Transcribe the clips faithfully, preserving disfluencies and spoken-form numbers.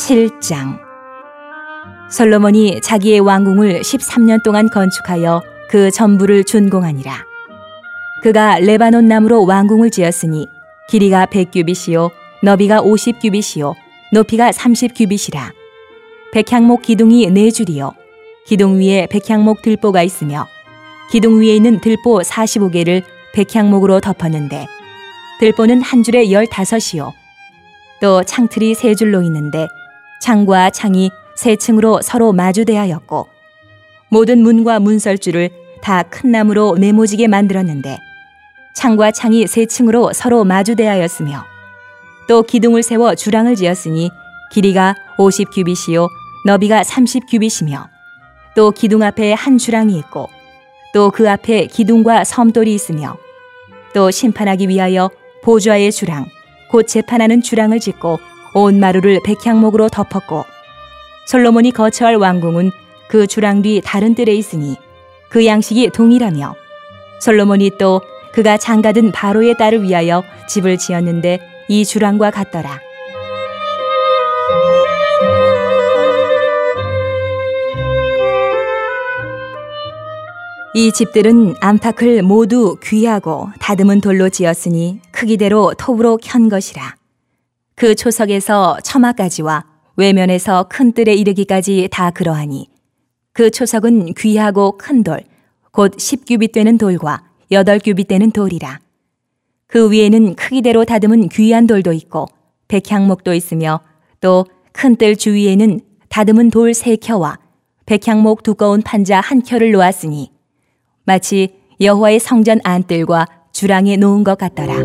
칠 장. 솔로몬이 자기의 왕궁을 십삼 년 동안 건축하여 그 전부를 준공하니라. 그가 레바논 나무로 왕궁을 지었으니 길이가 백 규빗이요 너비가 오십 규빗이요 높이가 삼십 규빗이라. 백향목 기둥이 네 줄이요 기둥 위에 백향목 들보가 있으며 기둥 위에 있는 들보 사십오 개를 백향목으로 덮었는데 들보는 한 줄에 열다섯이요 또 창틀이 세 줄로 있는데 창과 창이 세 층으로 서로 마주대하였고 모든 문과 문설주를 다 큰 나무로 네모지게 만들었는데 창과 창이 세 층으로 서로 마주대하였으며 또 기둥을 세워 주랑을 지었으니 길이가 오십 규빗이요 너비가 삼십 규빗이며 또 기둥 앞에 한 주랑이 있고 또 그 앞에 기둥과 섬돌이 있으며 또 심판하기 위하여 보좌의 주랑 곧 재판하는 주랑을 짓고 온 마루를 백향목으로 덮었고 솔로몬이 거처할 왕궁은 그 주랑 뒤 다른 뜰에 있으니 그 양식이 동일하며 솔로몬이 또 그가 장가든 바로의 딸을 위하여 집을 지었는데 이 주랑과 같더라. 이 집들은 안팎을 모두 귀하고 다듬은 돌로 지었으니 크기대로 톱으로 켠 것이라. 그 초석에서 처마까지와 외면에서 큰 뜰에 이르기까지 다 그러하니 그 초석은 귀하고 큰 돌, 곧 십 규빗 되는 돌과 여덟 규빗 되는 돌이라. 그 위에는 크기대로 다듬은 귀한 돌도 있고 백향목도 있으며 또 큰 뜰 주위에는 다듬은 돌 세 켜와 백향목 두꺼운 판자 한 켜를 놓았으니 마치 여호와의 성전 안뜰과 주랑에 놓은 것 같더라.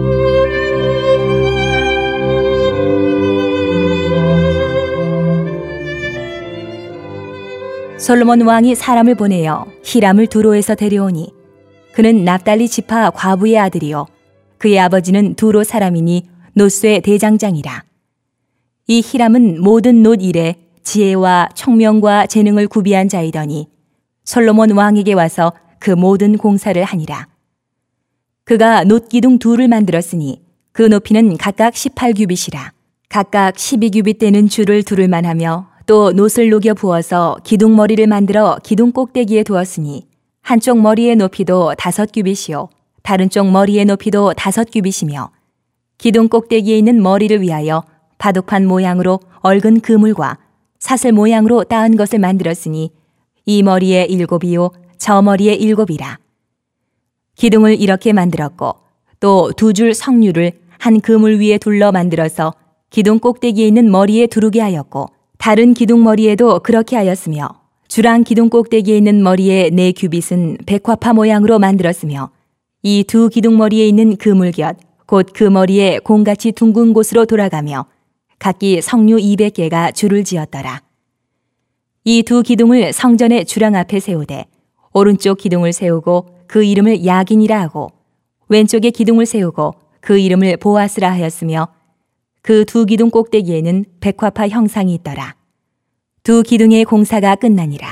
솔로몬 왕이 사람을 보내어 히람을 두로에서 데려오니 그는 납달리 지파 과부의 아들이요 그의 아버지는 두로 사람이니 노스의 대장장이라. 이 히람은 모든 놋 일에 지혜와 총명과 재능을 구비한 자이더니 솔로몬 왕에게 와서 그 모든 공사를 하니라. 그가 놋기둥 둘을 만들었으니 그 높이는 각각 십팔 규빗이라. 각각 십이 규빗 되는 줄을 두를 만하며 또 놋을 녹여 부어서 기둥 머리를 만들어 기둥 꼭대기에 두었으니 한쪽 머리의 높이도 다섯 규빗이요 다른 쪽 머리의 높이도 다섯 규빗이며 기둥 꼭대기에 있는 머리를 위하여 바둑판 모양으로 얽은 그물과 사슬 모양으로 따은 것을 만들었으니 이 머리에 일곱이요 저 머리에 일곱이라. 기둥을 이렇게 만들었고 또 두 줄 석류를 한 그물 위에 둘러 만들어서 기둥 꼭대기에 있는 머리에 두르게 하였고 다른 기둥 머리에도 그렇게 하였으며 주랑 기둥 꼭대기에 있는 머리의 네 규빗은 백화파 모양으로 만들었으며 이 두 기둥 머리에 있는 그물 곁 곧 그 머리에 공같이 둥근 곳으로 돌아가며 각기 석류 이백 개가 줄을 지었더라. 이 두 기둥을 성전의 주랑 앞에 세우되 오른쪽 기둥을 세우고 그 이름을 야긴이라 하고 왼쪽에 기둥을 세우고 그 이름을 보아스라 하였으며 그 두 기둥 꼭대기에는 백화파 형상이 있더라. 두 기둥의 공사가 끝나니라.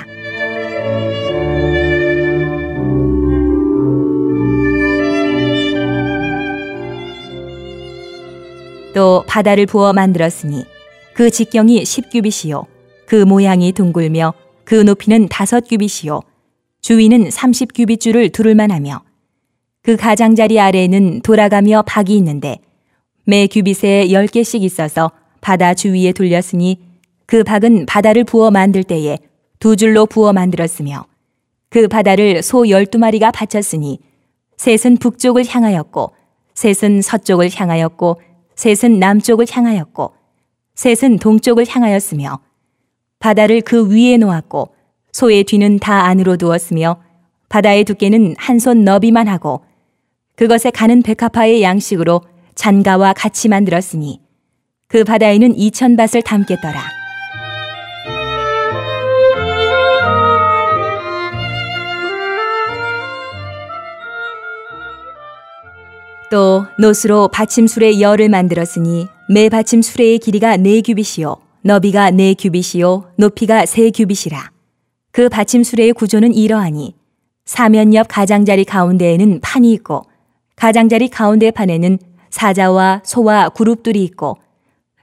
또 바다를 부어 만들었으니 그 직경이 십 규빗이요 그 모양이 둥글며 그 높이는 다섯 규빗이요 주위는 삼십 규빗 줄을 두를 만하며 그 가장자리 아래에는 돌아가며 박이 있는데 매 규빗에 열 개씩 있어서 바다 주위에 둘렸으니 그 박은 바다를 부어 만들 때에 두 줄로 부어 만들었으며 그 바다를 소 열두 마리가 바쳤으니 셋은 북쪽을 향하였고 셋은 서쪽을 향하였고 셋은 남쪽을 향하였고 셋은 동쪽을 향하였으며 바다를 그 위에 놓았고 소의 뒤는 다 안으로 두었으며 바다의 두께는 한 손 너비만 하고 그것에 가는 백합화의 양식으로 잔가와 같이 만들었으니 그 바다에는 이천 밭을 담겠더라. 또 놋으로 받침수레 열을 만들었으니 매 받침수레의 길이가 네 규빗이요 너비가 네 규빗이요 높이가 세 규빗이라. 그 받침수레의 구조는 이러하니 사면 옆 가장자리 가운데에는 판이 있고 가장자리 가운데 판에는 사자와 소와 구룹들이 있고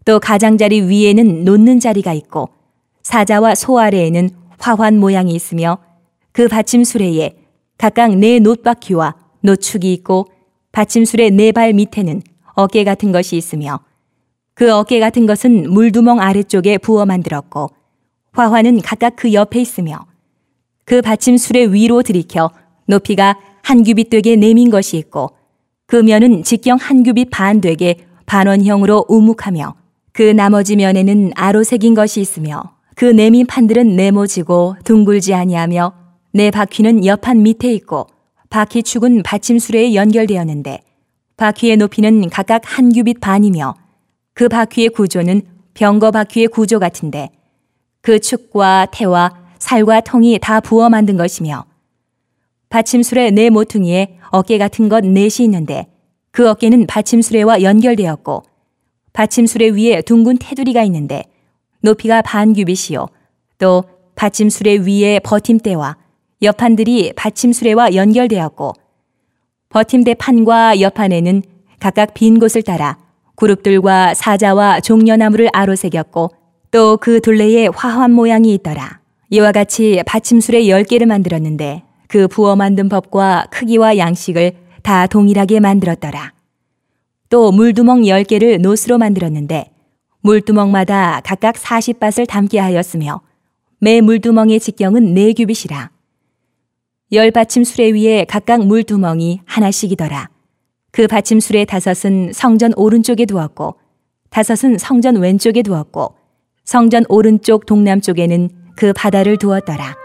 또 가장자리 위에는 놓는 자리가 있고 사자와 소 아래에는 화환 모양이 있으며 그 받침수레에 각각 네 놋바퀴와 노축이 있고 받침술의 네 발 밑에는 어깨 같은 것이 있으며 그 어깨 같은 것은 물두멍 아래쪽에 부어 만들었고 화환은 각각 그 옆에 있으며 그 받침술의 위로 들이켜 높이가 한 규빗 되게 내민 것이 있고 그 면은 직경 한 규빗 반 되게 반원형으로 우묵하며 그 나머지 면에는 아로 새긴 것이 있으며 그 내민 판들은 네모지고 둥글지 아니하며 네 바퀴는 옆판 밑에 있고 바퀴축은 받침수레에 연결되었는데 바퀴의 높이는 각각 한 규빗 반이며 그 바퀴의 구조는 병거 바퀴의 구조 같은데 그 축과 태와 살과 통이 다 부어 만든 것이며 받침수레 네 모퉁이에 어깨 같은 것 넷이 있는데 그 어깨는 받침수레와 연결되었고 받침수레 위에 둥근 테두리가 있는데 높이가 반 규빗이요 또 받침수레 위에 버팀대와 옆판들이 받침수레와 연결되었고 버팀대 판과 옆판에는 각각 빈 곳을 따라 그룹들과 사자와 종려나무를 아로새겼고 또 그 둘레에 화환 모양이 있더라. 이와 같이 받침수레 열 개를 만들었는데 그 부어 만든 법과 크기와 양식을 다 동일하게 만들었더라. 또 물두멍 열 개를 놋으로 만들었는데 물두멍마다 각각 사십 밭을 담게 하였으며 매 물두멍의 직경은 네 규빗이라. 열 받침수레 위에 각각 물두멍이 하나씩이더라. 그 받침수레 다섯은 성전 오른쪽에 두었고 다섯은 성전 왼쪽에 두었고 성전 오른쪽 동남쪽에는 그 바다를 두었더라.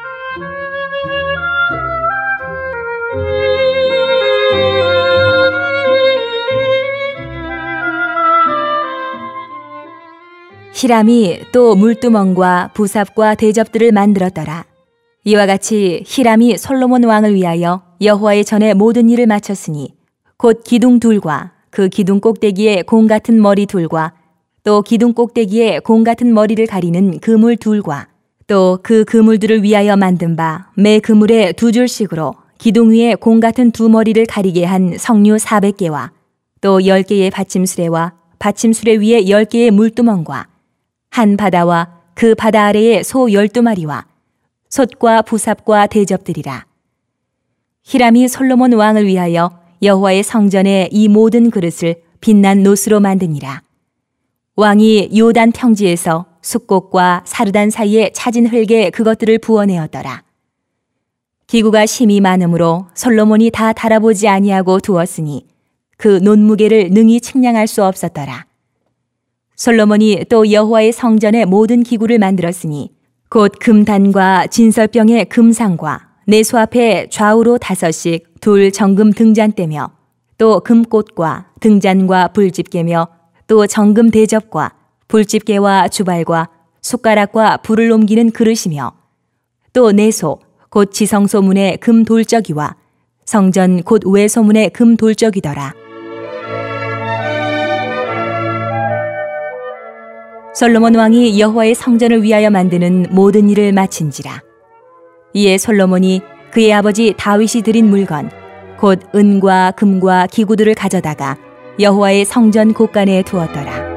히람이 또 물두멍과 부삽과 대접들을 만들었더라. 이와 같이 히람이 솔로몬 왕을 위하여 여호와의 전에 모든 일을 마쳤으니 곧 기둥 둘과 그 기둥 꼭대기에 공 같은 머리 둘과 또 기둥 꼭대기에 공 같은 머리를 가리는 그물 둘과 또 그 그물들을 위하여 만든 바 매 그물에 두 줄씩으로 기둥 위에 공 같은 두 머리를 가리게 한 석류 사백 개와 또 열 개의 받침수레와 받침수레 위에 열 개의 물두멍과 한 바다와 그 바다 아래에 소 열두 마리와 솥과 부삽과 대접들이라. 히람이 솔로몬 왕을 위하여 여호와의 성전에 이 모든 그릇을 빛난 놋으로 만드니라. 왕이 요단 평지에서 숫곡과 사르단 사이에 차진 흙에 그것들을 부어내었더라. 기구가 심이 많으므로 솔로몬이 다 달아보지 아니하고 두었으니 그 놋무게를 능히 측량할 수 없었더라. 솔로몬이 또 여호와의 성전의 모든 기구를 만들었으니 곧 금단과 진설병의 금상과 내소 앞에 좌우로 다섯씩 둘 정금 등잔대며 또 금꽃과 등잔과 불집게며 또 정금 대접과 불집게와 주발과 숟가락과 불을 옮기는 그릇이며 또 내소 곧 지성소문의 금 돌적이와 성전 곧 외소문의 금 돌적이더라. 솔로몬 왕이 여호와의 성전을 위하여 만드는 모든 일을 마친지라. 이에 솔로몬이 그의 아버지 다윗이 드린 물건 곧 은과 금과 기구들을 가져다가 여호와의 성전 곳간에 두었더라.